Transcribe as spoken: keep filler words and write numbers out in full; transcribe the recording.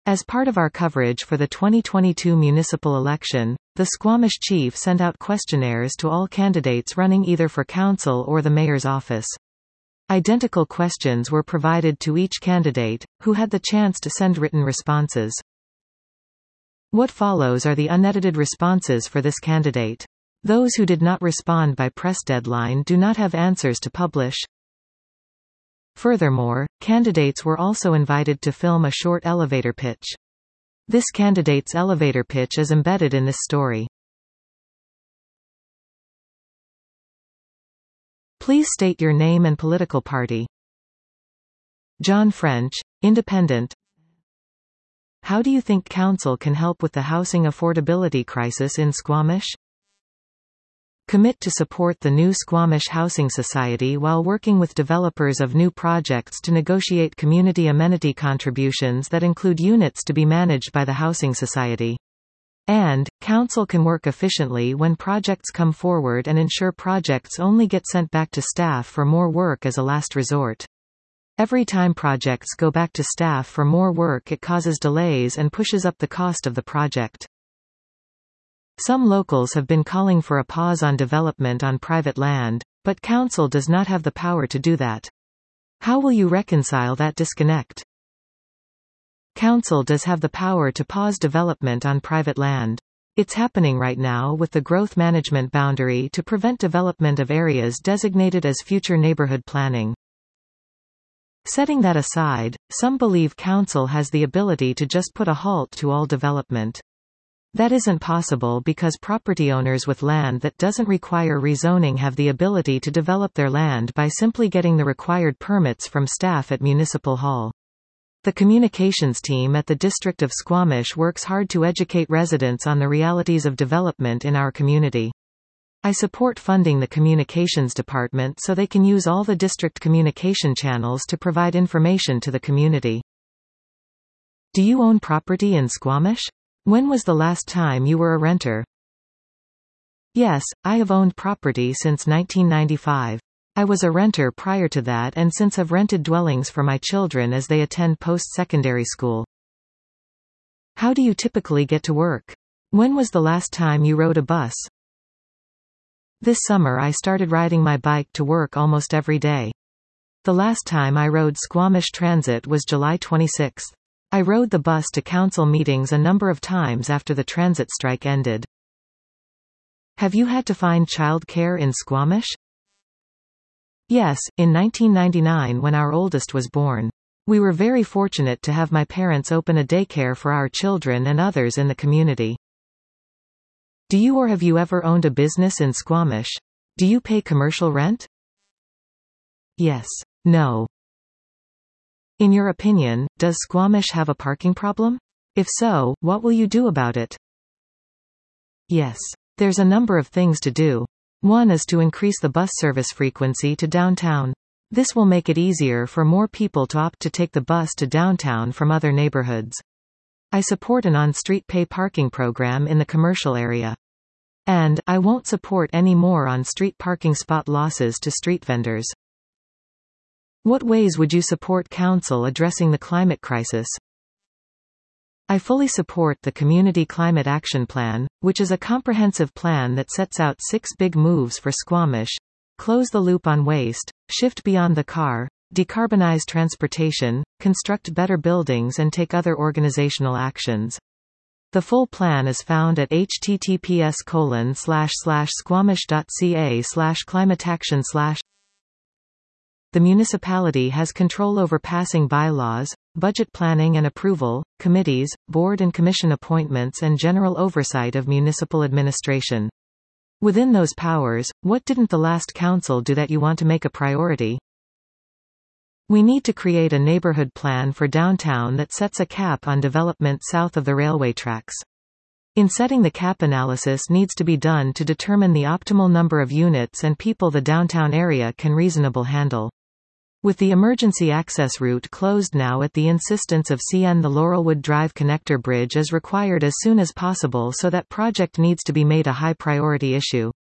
As part of our coverage for the twenty twenty-two municipal election, the Squamish Chief sent out questionnaires to all candidates running either for council or the mayor's office. Identical questions were provided to each candidate, who had the chance to send written responses. What follows are the unedited responses for this candidate. Those who did not respond by press deadline do not have answers to publish. Furthermore, candidates were also invited to film a short elevator pitch. This candidate's elevator pitch is embedded in this story. Please state your name and political party. John French, Independent. How do you think council can help with the housing affordability crisis in Squamish? Commit to support the new Squamish Housing Society while working with developers of new projects to negotiate community amenity contributions that include units to be managed by the Housing Society. And, council can work efficiently when projects come forward and ensure projects only get sent back to staff for more work as a last resort. Every time projects go back to staff for more work, it causes delays and pushes up the cost of the project. Some locals have been calling for a pause on development on private land, but council does not have the power to do that. How will you reconcile that disconnect? Council does have the power to pause development on private land. It's happening right now with the growth management boundary to prevent development of areas designated as future neighborhood planning. Setting that aside, some believe council has the ability to just put a halt to all development. That isn't possible because property owners with land that doesn't require rezoning have the ability to develop their land by simply getting the required permits from staff at Municipal Hall. The communications team at the District of Squamish works hard to educate residents on the realities of development in our community. I support funding the communications department so they can use all the district communication channels to provide information to the community. Do you own property in Squamish? When was the last time you were a renter? Yes, I have owned property since nineteen ninety-five. I was a renter prior to that and since have rented dwellings for my children as they attend post-secondary school. How do you typically get to work? When was the last time you rode a bus? This summer I started riding my bike to work almost every day. The last time I rode Squamish Transit was July twenty-sixth. I rode the bus to council meetings a number of times after the transit strike ended. Have you had to find childcare in Squamish? Yes, in nineteen ninety-nine when our oldest was born. We were very fortunate to have my parents open a daycare for our children and others in the community. Do you or have you ever owned a business in Squamish? Do you pay commercial rent? Yes. No. In your opinion, does Squamish have a parking problem? If so, what will you do about it? Yes. There's a number of things to do. One is to increase the bus service frequency to downtown. This will make it easier for more people to opt to take the bus to downtown from other neighborhoods. I support an on-street pay parking program in the commercial area. And, I won't support any more on-street parking spot losses to street vendors. What ways would you support council addressing the climate crisis? I fully support the Community Climate Action Plan, which is a comprehensive plan that sets out six big moves for Squamish: close the loop on waste, shift beyond the car, decarbonize transportation, construct better buildings and take other organizational actions. The full plan is found at h t t p s colon slash slash squamish dot c a slash climateaction slash. The municipality has control over passing bylaws, budget planning and approval, committees, board and commission appointments and general oversight of municipal administration. Within those powers, what didn't the last council do that you want to make a priority? We need to create a neighborhood plan for downtown that sets a cap on development south of the railway tracks. In setting the cap, analysis needs to be done to determine the optimal number of units and people the downtown area can reasonably handle. With the emergency access route closed now at the insistence of C N, the Laurelwood Drive Connector Bridge is required as soon as possible, so that project needs to be made a high priority issue.